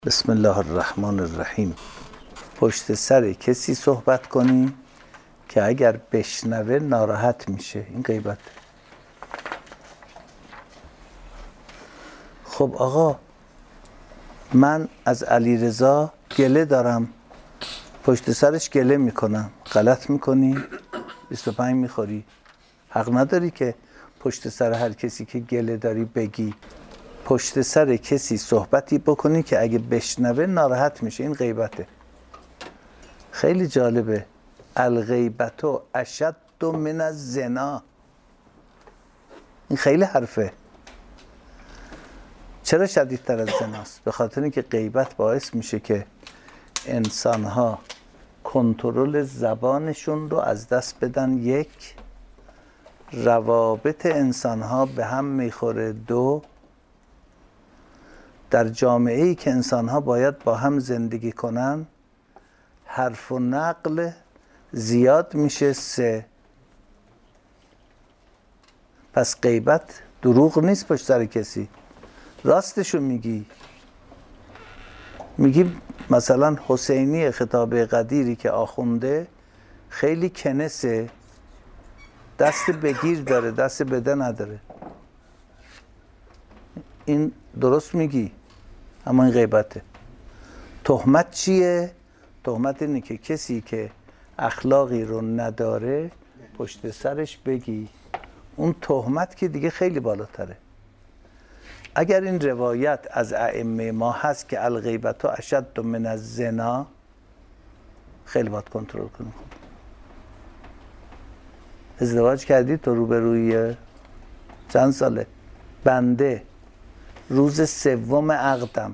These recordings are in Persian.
بسم الله الرحمن الرحیم. پشت سر کسی صحبت کنی که اگر بشنوه ناراحت میشه، این غیبت. خب آقا، من از علیرضا گله دارم، پشت سرش گله میکنم، غلط میکنی؟ 25 میخوری؟ حق نداری که پشت سر هر کسی که گله داری بگی. پشت سر کسی صحبتی بکنی که اگه بشنوه ناراحت میشه، این غیبته. خیلی جالبه. الغیبت اشد من الزنا. این خیلی حرفه. چرا شدیدتر از زناست؟ به خاطر اینکه غیبت باعث میشه که انسانها کنترل زبانشون رو از دست بدن. یک، روابط انسانها به هم میخوره. دو، در جامعه‌ای که انسان‌ها باید با هم زندگی کنن حرف و نقل زیاد میشه. سه، پس غیبت دروغ نیست پشت سر کسی، راستشو میگی. میگی مثلا حسینی خطاب قدیری که آخونده خیلی کنسه، دست بگیر داره، دست بده نداره. این درست میگی، اما این غیبته. تهمت چیه؟ تهمت اینه که کسی که اخلاقی رو نداره پشت سرش بگی. اون تهمت که دیگه خیلی بالاتره. اگر این روایت از ائمه ما هست که الغیبت اشد من الزنا، خیلی باید کنترل کنیم. ازدواج کردی تو روبروی چند ساله؟ بنده روز سوم عقدم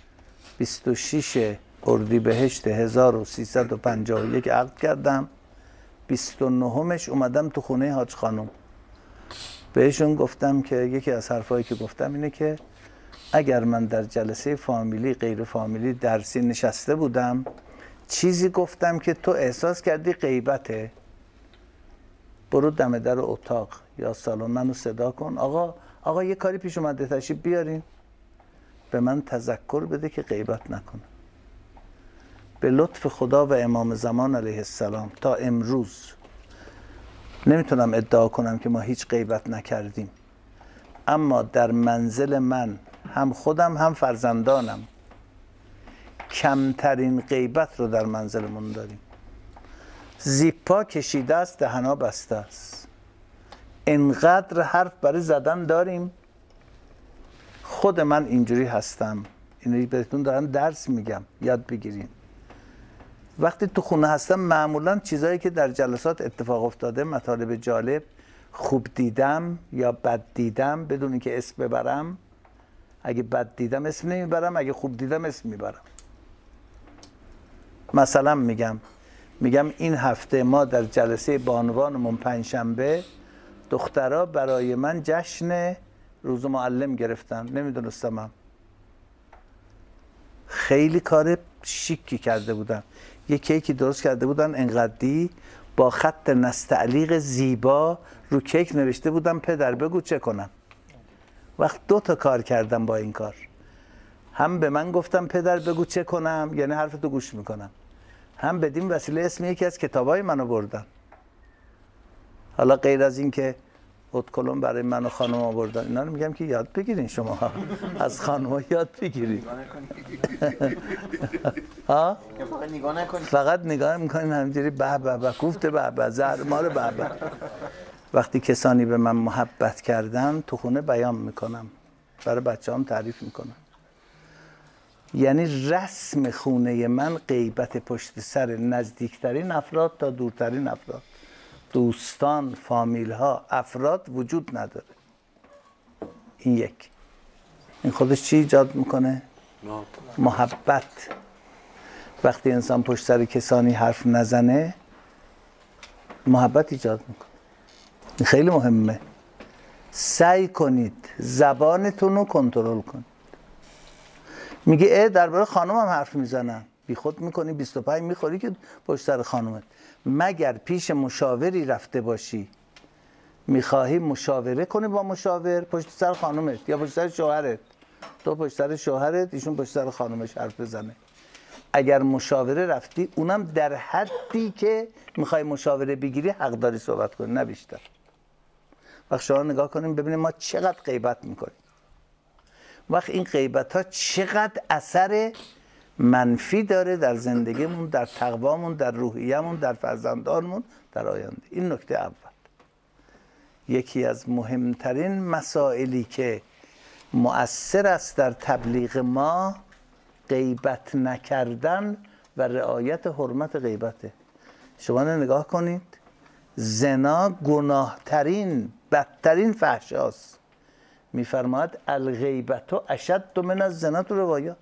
26 اردیبهشت 1351 عقد کردم. 29مش اومدم تو خونه حاج خانم. بهشون گفتم که یکی از حرفایی که گفتم اینه که اگر من در جلسه فامیلی غیر فامیلی درسی نشسته بودم چیزی گفتم که تو احساس کردی غیبته، برو دم در اتاق یا سالن منو صدا کن، آقا یه کاری پیش اومده، تشریف بیارین. به من تذکر بده که غیبت نکنه. به لطف خدا و امام زمان علیه السلام تا امروز نمیتونم ادعا کنم که ما هیچ غیبت نکردیم، اما در منزل من هم خودم هم فرزندانم کمترین غیبت رو در منزلمون داریم. زیپا کشیده است، دهنا بسته است. انقدر حرف برای زدن داریم. خود من اینجوری هستم، اینو بهتون دارم درس میگم، یاد بگیرین. وقتی تو خونه هستم معمولا چیزایی که در جلسات اتفاق افتاده، مطالب جالب، خوب دیدم یا بد دیدم، بدون اینکه اسم ببرم. اگه بد دیدم اسم نمیبرم، اگه خوب دیدم اسم میبرم. مثلا میگم این هفته ما در جلسه بانوانمون پنجشنبه دخترها برای من جشن روز معلم گرفتن، نمیدونستم. خیلی کار شیکی کرده بودن. یه کیکی درست کرده بودن انقدی، با خط نستعلیق زیبا رو کیک نوشته بودن پدر بگو چه کنم. وقت 2 تا کار کردم با این کار. هم به من گفتم پدر بگو چه کنم، یعنی حرفتو گوش میکنم، هم بدین وسیله اسم یکی از کتابای منو بردن. حالا غیر از این که ادکلون برای من و خانم آوردن، اینا رو میگم که یاد بگیرین شما ها. از خانم یاد بگیرین. ها؟ فقط نگاه میکنین همینجوری به به به، کوفته به به، زهر مار به به. وقتی کسانی به من محبت کردن تو خونه بیان میکنم، برای بچه‌هام تعریف میکنم. یعنی رسم خونه من غیبت پشت سر نزدیکترین افراد تا دورترین افراد، دوستان، فامیل ها، افراد وجود نداره. این یک. این خودش چی ایجاد میکنه؟ محبت. وقتی انسان پشت سر کسانی حرف نزنه محبت ایجاد میکنه. این خیلی مهمه. سعی کنید زبانتون رو کنترل کنید. میگه درباره خانومم حرف میزنن، بی خود میکنی 25 میخوری که پشت سر خانومت. مگر پیش مشاوری رفته باشی میخواهی مشاوره کنی با مشاور، پشت سر خانومت یا پشت سر شوهرت تو پشت سر شوهرت، ایشون پشت سر خانومش حرف بزنه. اگر مشاوره رفتی، اونم در حدی که میخوای مشاوره بگیری حق داری صحبت کنی، نه بیشتر. وقت شما نگاه کنیم ببینیم ما چقدر غیبت میکنیم، وقت این غیبت ها چقدر اثر منفی داره در زندگیمون، در تقوامون، در روحیه‌مون، در فرزندانمون، در آینده. این نکته اول. یکی از مهمترین مسائلی که مؤثر است در تبلیغ ما، غیبت نکردن و رعایت حرمت غیبته. شما نگاه کنید، زنا گناهترین بدترین فحشاست. میفرماید الغیبت اشد من الزنا تو روایات.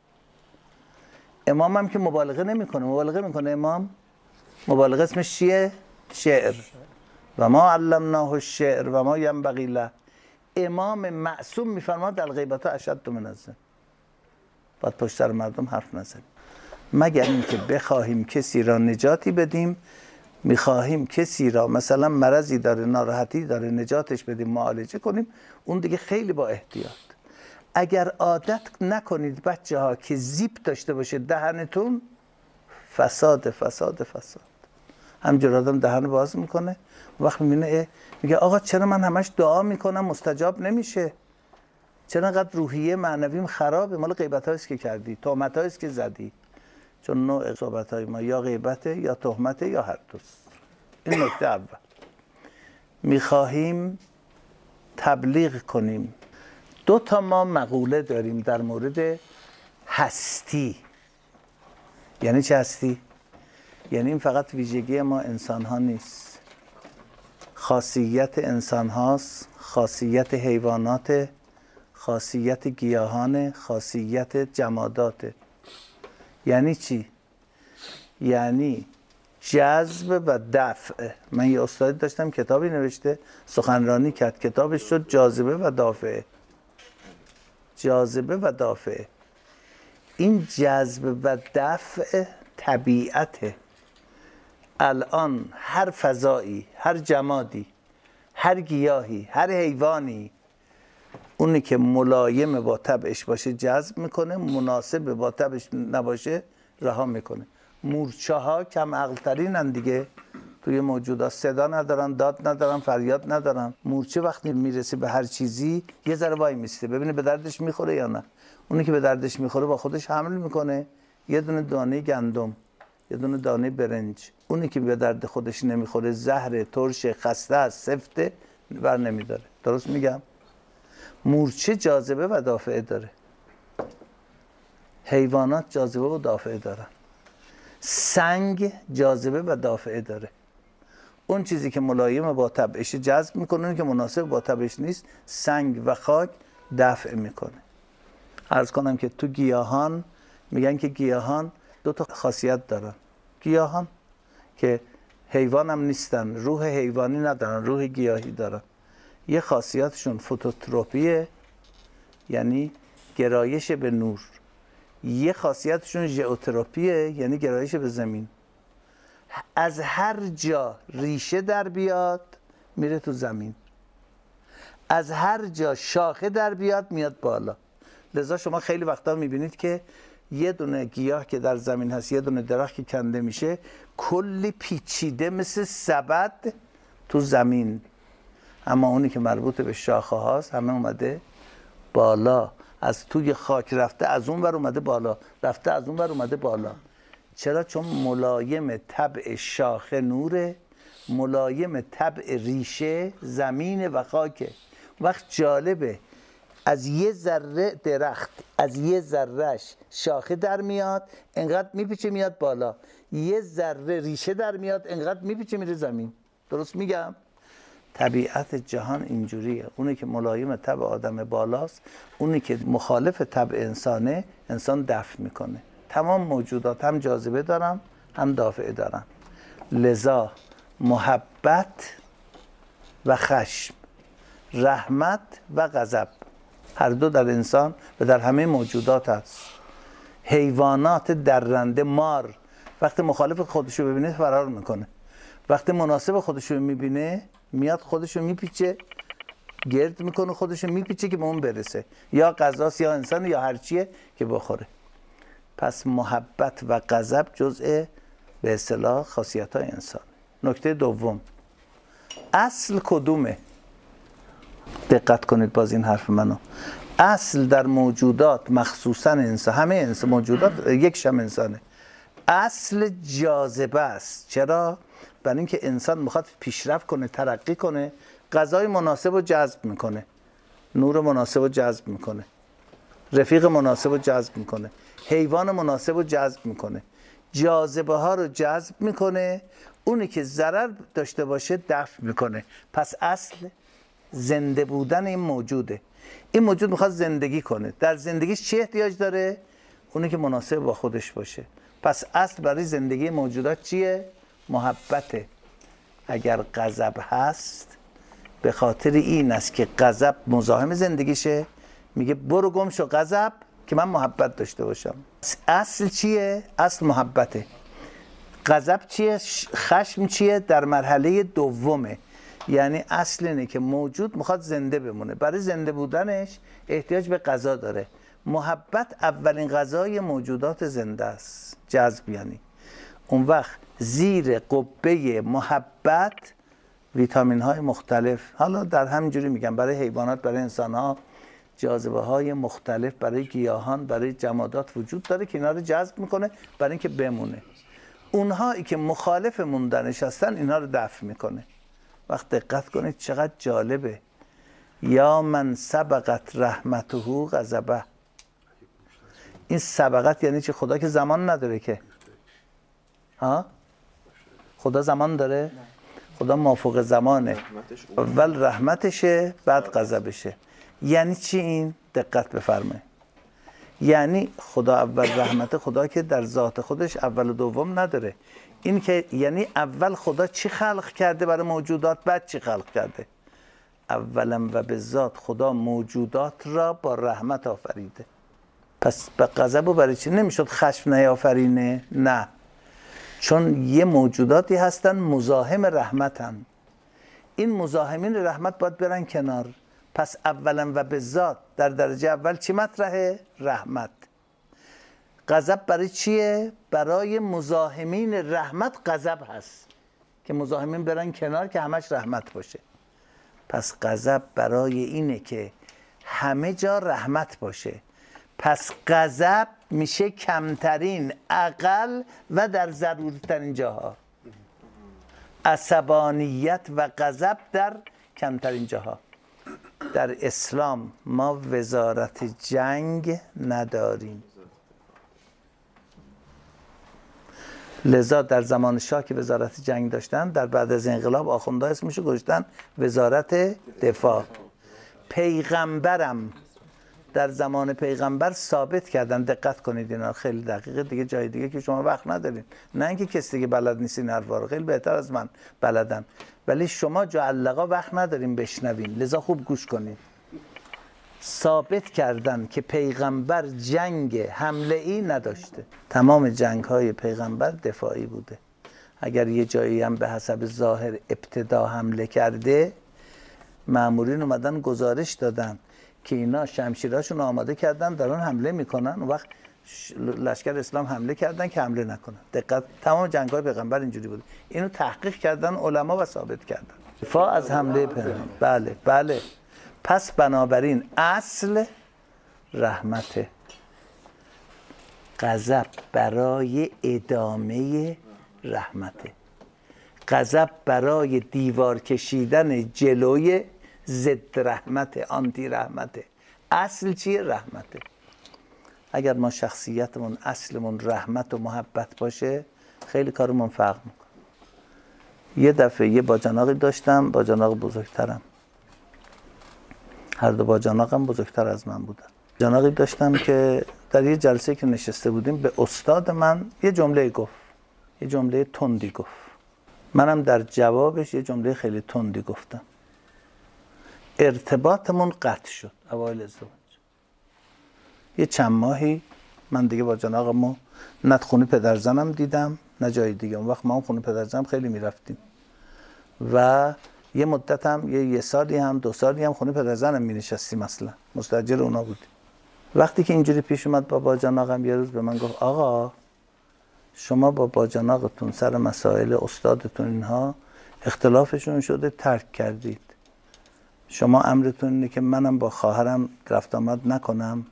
امام هم که مبالغه نمیکنه، مبالغه میکنه امام. مبالغه اسمش چیه؟ شعر. و ما علمناه الشعر و ما ینبغی له. امام معصوم میفرماید الغیبت اشد من الزنا. باید پشت سر مردم حرف نزنیم، مگر اینکه بخواهیم کسی را نجاتی بدیم. میخواهیم کسی را مثلا مرضی داره، ناراحتی داره، نجاتش بدیم، معالجه کنیم، اون دیگه خیلی با احتیاط. اگر عادت نکنید بچه ها که زیپ داشته باشه دهنتون، فساد فساد فساد. همجور آدم دهن باز میکنه، وقت میبینه میگه آقا چرا من همش دعا میکنم مستجاب نمیشه، چرا انقدر روحیه معنویم خرابه؟ مال غیبت هاییست که کردی، تهمت هاییست که زدی. چون نوع صحبت های ما یا غیبته یا تهمته یا هر دوست. این نکته اول. میخواهیم تبلیغ کنیم. 2 تا ما مقوله داریم در مورد هستی. یعنی چه هستی؟ یعنی این فقط ویژگی ما انسان ها نیست، خاصیت انسان هاست، خاصیت حیوانات، خاصیت گیاهان، خاصیت جمادات. یعنی چی؟ یعنی جذب و دفع. من یه استادی داشتم کتابی نوشته، سخنرانی کرد، کتابش شد جاذبه و دافعه. جاذبه و دافعه. این جذب و دفع طبیعته. الان هر فضایی، هر جمادی، هر گیاهی، هر حیوانی، اونی که ملایم با طبعش باشه جذب میکنه، مناسب با طبعش نباشه رها میکنه. مورچه ها کم عقل ترینن دیگه توی موجودات، صدا ندارن، داد ندارن، فریاد ندارن. مورچه وقتی میرسه به هر چیزی یه ذره وای میسته ببینه به دردش میخوره یا نه. اونی که به دردش میخوره با خودش حمل میکنه، یه دونه دانه گندم، یه دونه دانه برنج. اونی که به درد خودش نمیخوره، زهر، ترش، خسته است، سفته، بر نمیداره. درست میگم؟ مورچه جاذبه و دافعه داره، حیوانات جاذبه و دافعه دارن، سنگ جاذبه و دافعه داره. اون چیزی که ملایم با طبعش جذب میکنه، اون که مناسب با طبعش نیست سنگ و خاک دفع میکنه. عرض کنم که تو گیاهان میگن که گیاهان 2 تا خاصیت دارن. گیاهان که حیوان هم نیستن، روح حیوانی ندارن، روح گیاهی دارن. یه خاصیتشون فوتوتروپیه، یعنی گرایش به نور. یه خاصیتشون ژئوتروپیه، یعنی گرایش به زمین. از هر جا ریشه در بیاد میره تو زمین، از هر جا شاخه در بیاد میاد بالا. لذا شما خیلی وقتا میبینید که یه دونه گیاه که در زمین هست، یه دونه درخت که کنده میشه، کلی پیچیده مثل سبد تو زمین، اما اونی که مربوط به شاخه هاست همه اومده بالا. از توی خاک رفته از اون ور اومده بالا، رفته از اون ور اومده بالا. چرا؟ چون ملایم طبع شاخه نوره، ملایم طبع ریشه زمین و خاکه. وقت جالبه، از یه ذره درخت، از یه ذرهش شاخه در میاد، انقدر میپیچه میاد بالا. یه ذره ریشه در میاد، انقدر میپیچه میره زمین. درست میگم؟ طبیعت جهان اینجوریه. اونی که ملایم طبع آدم بالاست، اونی که مخالف طبع انسانه، انسان دفع میکنه. تمام موجودات هم جاذبه دارن هم دافعه دارن. لذا محبت و خشم، رحمت و غضب، هر دو در انسان و در همه موجودات هست. حیوانات درنده، مار، وقتی مخالف خودشو ببینه فرار میکنه، وقتی مناسب خودشو میبینه میاد خودشو میپیچه گرد میکنه خودشو میپیچه که به اون برسه، یا غذاست یا انسان یا هر چیه که بخوره. پس محبت و غضب جزء به اصطلاح خاصیت‌های انسان. نکته دوم، اصل کدومه؟ دقت کنید باز این حرف منو. اصل در موجودات مخصوصا انسان، همه انسان موجودات یکشم انسانه، اصل جاذبه است. چرا؟ برای اینکه انسان میخواد پیشرفت کنه، ترقی کنه، غذای مناسب رو جذب میکنه، نور مناسب رو جذب میکنه، رفیق مناسب رو جذب میکنه، حیوان مناسب رو جذب میکنه، جاذبه ها رو جذب میکنه، اونی که ضرر داشته باشه دفع میکنه. پس اصل زنده بودن این موجوده. این موجود میخواد زندگی کنه، در زندگیش چی احتیاج داره؟ اونی که مناسب با خودش باشه. پس اصل برای زندگی موجودات چیه؟ محبته. اگر غضب هست به خاطر این است که غضب مزاحم زندگیشه، میگه برو گم شو غضب که من محبت داشته باشم. اصل چیه؟ اصل محبته. غضب چیه؟ خشم چیه؟ در مرحله دومه. یعنی اصل اینه که موجود میخواد زنده بمونه، برای زنده بودنش احتیاج به غذا داره. محبت اولین غذای موجودات زنده است، جذب. یعنی اون وقت زیر قبه محبت ویتامین های مختلف، حالا در همینجوری میگم، برای حیوانات، برای انسان ها جاذبه های مختلف، برای گیاهان، برای جمادات وجود داره که اینا رو جذب میکنه برای اینکه بمونه. اونهایی که مخالف موندنش هستن اینا رو دفع میکنه. وقت دقت کنید چقدر جالبه. یا من سبقت رحمته غضبه. این سبقت یعنی چی؟ خدا که زمان نداره که. ها؟ خدا زمان داره؟ خدا مافوق زمانه. اول رحمتشه بعد غضبشه. یعنی چی این؟ دقت بفرمایید. یعنی خدا اول رحمت، خدا که در ذات خودش اول و دوم نداره. این که یعنی اول خدا چی خلق کرده برای موجودات، بعد چی خلق کرده. اولا و به ذات خدا موجودات را با رحمت آفریده. پس به غضب و برای چی نمیشد خشم نیافرینه؟ نه، چون یه موجوداتی هستن مزاحم رحمتن. این مزاحمین رحمت باید برن کنار. پس اولا و به ذات در درجه اول چی مطرحه؟ رحمت. غضب برای چیه؟ برای مزاحمین رحمت غضب هست که مزاحمین برن کنار که همش رحمت باشه. پس غضب برای اینه که همه جا رحمت باشه. پس غضب میشه کمترین، اقل و در ضروری ترین جاها. عصبانیت و غضب در کمترین جاها. در اسلام ما وزارت جنگ نداریم. لذا در زمان شاه که وزارت جنگ داشتن، در بعد از انقلاب آخوندها اسمشو گذاشتن وزارت دفاع. پیغمبرم در زمان پیغمبر ثابت کردن، دقت کنید اینا خیلی دقیقه، دیگه جای دیگه که شما وقت ندارین، نه اینکه کسی دیگه بلد نیستین حرفا رو، خیلی بهتر از من بلدن، ولی شما جعلقا وقت ندارین بشنوین، لذا خوب گوش کنید. ثابت کردن که پیغمبر جنگ حمله ای نداشته، تمام جنگ های پیغمبر دفاعی بوده. اگر یه جایی هم به حسب ظاهر ابتدا حمله کرده، مامورین اومدن گزارش دادن که اینا شمشیراشون آماده کردن دارن حمله میکنن، اون وقت لشکر اسلام حمله کردن که حمله نکنن. دقت، تمام جنگ های پیغمبر اینجوری بود. اینو تحقیق کردن علما و ثابت کردن. دفاع از حمله پیغمبر. بله بله. پس بنابراین اصل رحمته. غضب برای ادامه رحمته. غضب برای دیوار کشیدن جلوی ضد رحمته، آنتی رحمته. اصل چیه؟ رحمته. اگر ما شخصیتمون اصلمون رحمت و محبت باشه، خیلی کارمون فرق میکنه. یه دفعه یه باجناقی داشتم، باجناق بزرگترم، هر دو باجناقم بزرگتر از من بودن. باجناقی داشتم که در یه جلسه که نشسته بودیم به استاد من یه جمله گفت، یه جمله تندی گفت. منم در جوابش یه جمله خیلی تندی گفتم. ارتباطمون قطع شد اوایل ازدواج. یه چند ماهی من دیگه با جناقمو نه خونه پدرزنم دیدم نه جای دیگه. اون وقت ما خونه پدرزنم خیلی میرفتیم و یه مدت هم یه سالی هم 2 سالی هم خونه پدرزنم می نشستیم، اصلا مستاجر اونا بودیم. وقتی که اینجوری پیش اومد بابا جان آقام یه روز به من گفت آقا شما با باجان آقاتون سر مسائل استادتون اینها اختلافشون شده ترک کردید، شما امرتون اینه که منم با خواهرم رفت آمد نکنم.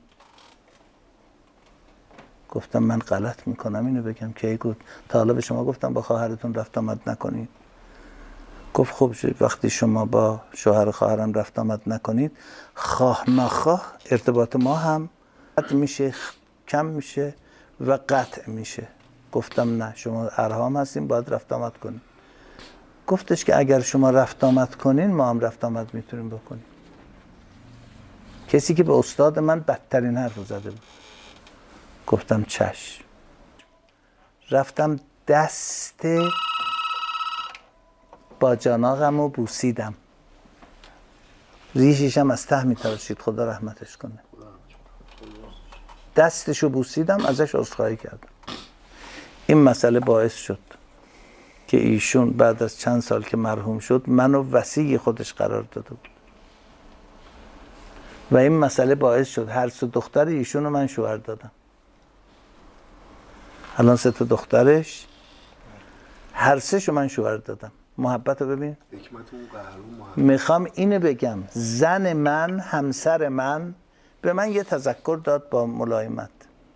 گفتم من غلط میکنم اینو بگم که تا حالا به شما گفتم با خواهرتون رفت آمد نکنید؟ گفت خب وقتی شما با شوهر خواهرم رفت آمد نکنید خواه نخواه ارتباط ما هم قطع میشه، کم میشه و قطع میشه. گفتم نه، شما ارحام هستیم باید رفت آمد کنید. گفتش که اگر شما رفت آمد کنین ما هم رفت آمد میتونیم بکنیم. کسی که به استاد من بدترین حرف زده بود. گفتم چشم. رفتم دست باجان آقم رو بوسیدم، ریششم از ته میتراشید، خدا رحمتش کنه. دستشو بوسیدم، ازش عذرخواهی کردم. این مسئله باعث شد که ایشون بعد از چند سال که مرحوم شد منو وصی خودش قرار داده بود و این مسئله باعث شد هر 3 دختر ایشون رو من شوهر دادم. الان 3 دخترش هر 3 شو من شوهر دادم. محبت رو ببین. میخوام اینو بگم، زن من، همسر من به من یه تذکر داد با ملایمت.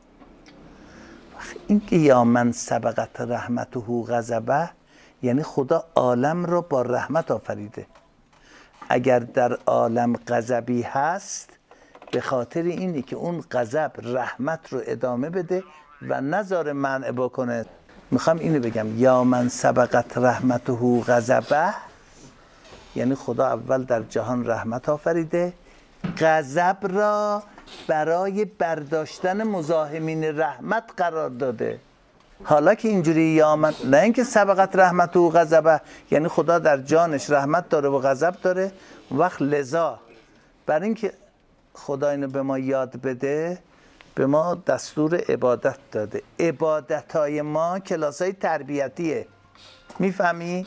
این که یا من سبقت رحمته غضبه، یعنی خدا عالم رو با رحمت آفریده. اگر در عالم غضبی هست به خاطر اینی که اون غضب رحمت رو ادامه بده و نذاره منع بکنه. میخوام اینو بگم یا من سبقت رحمته غضبه، یعنی خدا اول در جهان رحمت آفریده، غضب را برای برداشتن مزاحمین رحمت قرار داده. حالا که اینجوری یا من، نه اینکه سبقت رحمته غضبه یعنی خدا در جانش رحمت داره و غضب داره، وقت لذا برای اینکه خدا اینو به ما یاد بده به ما دستور عبادت داده. عبادتای ما کلاسای تربیتیه، میفهمی؟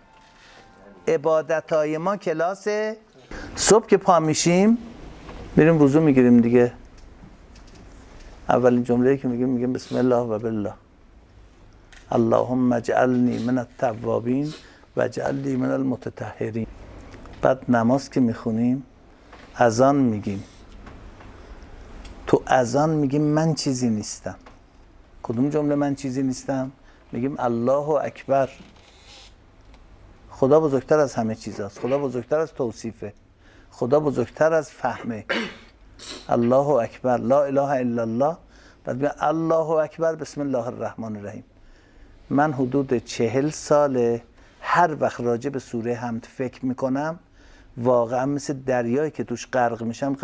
عبادتای ما کلاس صبح که پا میشیم میریم وضو میگیریم دیگه. اولین جمله‌ای که میگیم بسم الله و بالله، اللهم اجعلنی من التوابین و اجعلنی من المتطهرین. بعد نماز که میخونیم اذان میگیم، تو اذان میگیم من چیزی نیستم. کدوم جمله من چیزی نیستم؟ میگیم الله اکبر. خدا بزرگتر از همه چیز است، خدا بزرگتر از توصیفه، خدا بزرگتر از فهمه. الله اکبر، لا اله الا الله. بعد میگم الله اکبر بسم الله الرحمن الرحیم. من حدود 40 ساله هر وقت راجع به سوره حمد فکر میکنم واقعا مثل دریایی که توش غرق میشم.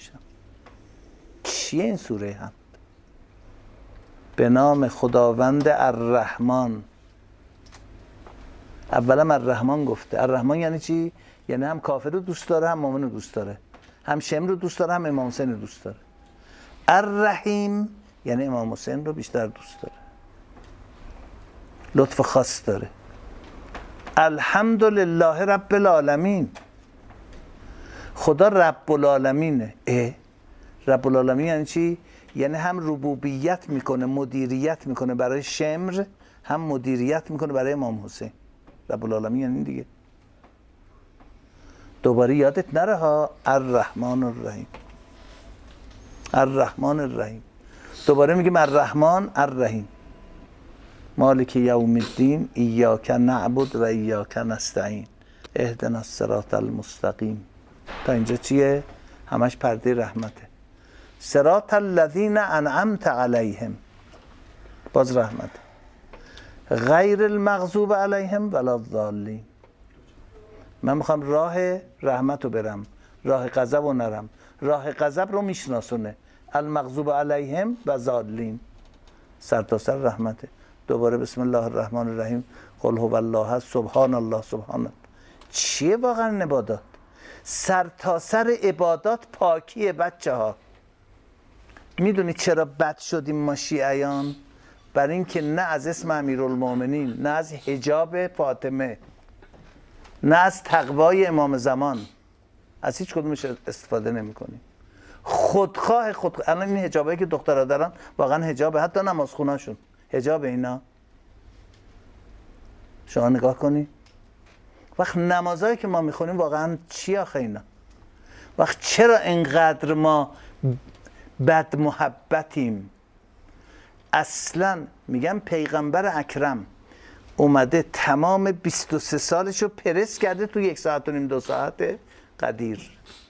چیه این سوره حمد؟ به نام خداوند الرحمن. اولا الرحمن گفته. الرحمن یعنی چی؟ یعنی هم کافر رو دوست داره هم مؤمن رو دوست داره، هم شمر رو دوست داره هم امام حسین رو دوست داره. الرحیم یعنی امام حسین رو بیشتر دوست داره، لطف خاص داره. الحمدلله رب العالمین، خدا رب العالمینه. رب العالمین یعنی چی؟ یعنی هم ربوبیت میکنه، مدیریت میکنه برای شمر، هم مدیریت میکنه برای امام حسین. رب العالمین یعنی دیگه. دوباره یادت نره ها، الرحمن الرحیم، الرحمن الرحیم. دوباره میگیم الرحمن الرحیم. مالک یوم الدین ایاک نعبد و ایاک نستعین اهدنا الصراط المستقیم. تا اینجا چیه؟ همش پرده رحمته. صراط الذین انعمت علیهم، باز رحمت. غیر المغضوب علیهم ولا الضالین. من میخوام راه رحمت رو برم، راه غضب رو نرم. راه غضب رو میشناسونه، المغضوب علیهم و ضالین. سر تا سر رحمته. دوباره بسم الله الرحمن الرحیم، قل هو الله سبحان الله سبحان الله. چیه واقعا عبادات؟ سر تا سر عبادات پاکیه بچه ها. میدونی چرا بد شدیم ما شیعیان؟ برای اینکه نه از اسم امیرالمومنین، نه از حجاب فاطمه، نه از تقوای امام زمان، از هیچ کدومش استفاده نمی‌کنیم. خودخواه الان این حجابایی که دخترها دارن واقعا حجابه، حتی نمازخونه‌شون حجاب. اینا شما نگاه کنی وقت نمازایی که ما میخونیم واقعا چی آخه اینا؟ وقت چرا اینقدر ما بد محبتیم؟ اصلا میگم پیغمبر اکرم اومده تمام 23 سالشو پرس کرده تو 1 ساعت و نیم 2 ساعت قدیر.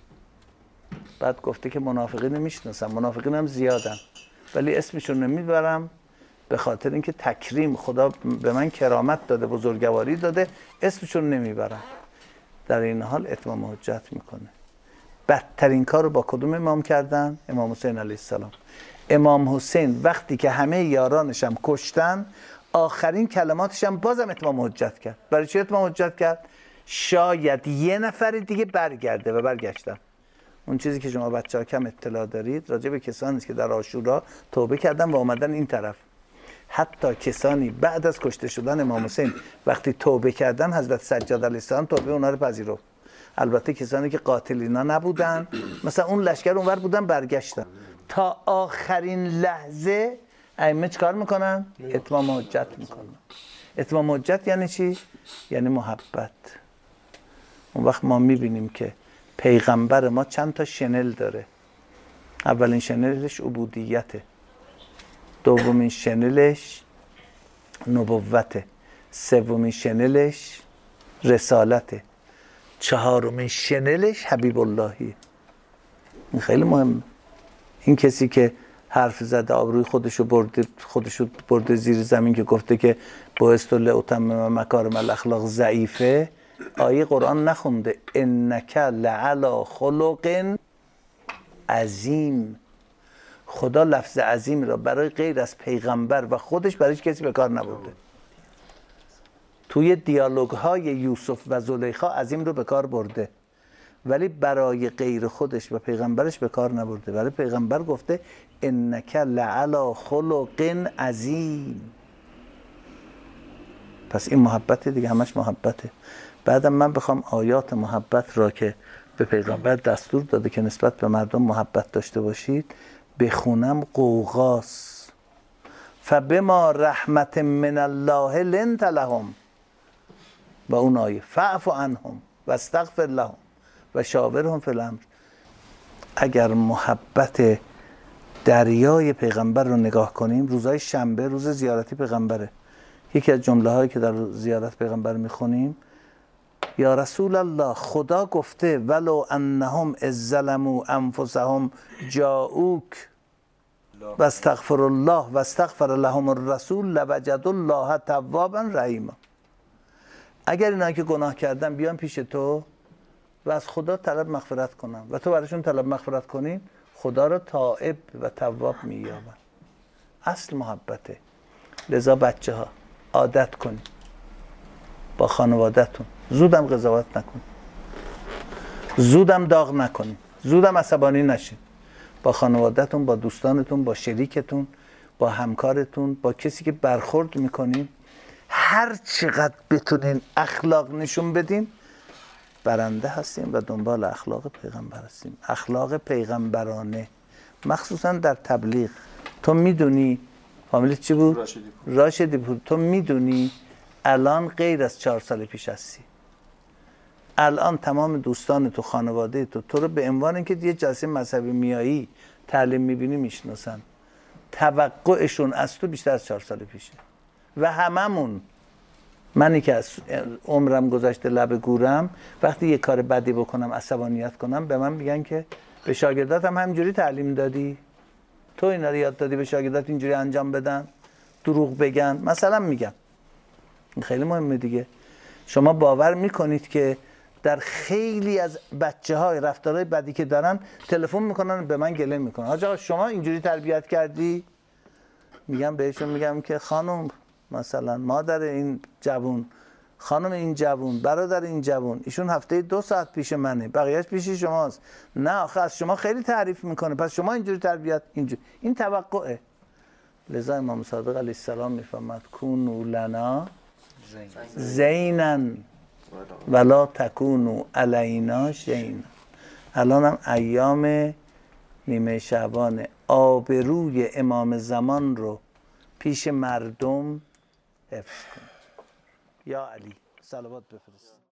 بعد گفته که منافقین میشناسم، منافقین هم زیادن ولی اسمشون نمیبرم به خاطر اینکه تکریم، خدا به من کرامت داده، بزرگواری داده، اسمشون نمیبرم. در این حال اتمام حجت میکنه. بدترین کار رو با کدوم امام کردن؟ امام حسین علیه السلام. امام حسین وقتی که همه یارانش هم کشتن، آخرین کلماتش هم بازم اتمام حجت کرد. برای چی اتمام حجت کرد؟ شاید یه نفر دیگه برگرده و برگشتن. اون چیزی که شما بچه‌ها کم اطلاع دارید راجع به کسانی است که در عاشورا توبه کردن و اومدن این طرف. حتی کسانی بعد از کشته شدن امام حسین وقتی توبه کردن، حضرت سجاد علیه السلام توبه اونا رو پذیرفت. البته کسانی که قاتل اینا نبودن، مثلا اون لشکر اونور بودن برگشتن. تا آخرین لحظه ائمه چیکار میکنن؟ اتمام حجت میکنن. اتمام حجت یعنی چی؟ یعنی محبت. اون وقت ما میبینیم که پیغمبر ما چند تا شنل داره. اولین شنلش عبودیته، دومین شنلش نبوته، سومین شنلش رسالته، چهارمین شنلش حبیب اللهی. این خیلی مهمه. این کسی که حرف زده آبروی خودشو برده زیر زمین که گفته که بعثت لاتمم مکارم الاخلاق ضعیفه، آیه قرآن نخونده انک لعلی خلق عظیم. خدا لفظ عظیم را برای غیر از پیغمبر و خودش برای کسی به کار نبرده. توی دیالوگ های یوسف و زلیخا عظیم رو به کار برده ولی برای غیر خودش و پیغمبرش به کار نبرده. برای پیغمبر گفته انک لعلی خلق عظیم. پس این محبت دیگه، همش محبته. بعدم من بخوام آیات محبت را که به پیغمبر دستور داده که نسبت به مردم محبت داشته باشید بخونم قوقاس. فبما رحمت من الله لنت لهم، و اون آیه فاعف عنهم واستغفر لهم و شاورهم فی الامر. اگر محبت دریای پیغمبر رو نگاه کنیم، روزهای شنبه روز زیارتی پیغمبره، یکی از جمله هایی که در زیارت پیغمبر میخونیم یا رسول الله خدا گفته ولو انهم اذ ظلموا انفسهم جاءوک و استغفر الله و استغفر لهم الرسول لوجدوا الله توابا رحیما. اگر اینا که گناه کردن بیان پیش تو و از خدا طلب مغفرت کنن و تو براشون طلب مغفرت کنی، خدا رو تائب و تواب مییابن. اصل محبته. لذا بچه ها عادت کنید با خانواده‌تون زودم قضاوت نکن، زودم داغ نکن، زودم عصبانی نشین. با خانواده‌تون، با دوستانتون، با شریکتون، با همکارتون، با کسی که برخورد میکنین، هر چقدر بتونین اخلاق نشون بدین برنده هستیم و دنبال اخلاق پیغمبر هستیم. اخلاق پیغمبرانه، مخصوصا در تبلیغ. تو میدونی فامیلت چی بود؟ راشدی بود. تو میدونی الان غیر از 4 سال پیش هستی. الان تمام دوستان تو، خانواده تو رو به عنوان اینکه یه جلسه مذهبی میایی تعلیم میبینی میشناسن. توقعشون از تو بیشتر از 4 سال پیشه. و هممون، منی که از عمرم گذشته لب گورم، وقتی یه کار بدی بکنم عصبانیت کنم به من میگن که به شاگرداتم همینجوری تعلیم دادی؟ تو اینا رو یاد دادی به شاگردات اینجوری انجام بدن؟ دروغ بگن؟ مثلا میگم. این خیلی مهمه دیگه. شما باور میکنید که در خیلی از بچه‌ها رفتارهای بدی که دارن تلفن میکنن به من گله میکنن آقا شما اینجوری تربیت کردی؟ بهشون میگم که خانم، مثلا مادر این جوون، خانم این جوون، برادر این جوون، ایشون هفته 2 ساعت پیش منه، بقیه‌اش پیش شماست. نه آخه از شما خیلی تعریف میکنه، پس شما اینجوری تربیت، اینجوری. این توقعه. لذا امام صادق علیه السلام میفرماد کونوا لنا زینن ولا تکونوا علینا شینا. الان هم ایام نیمه شعبان، آبروی امام زمان رو پیش مردم حفظ کن. یا علی صلوات بفرست.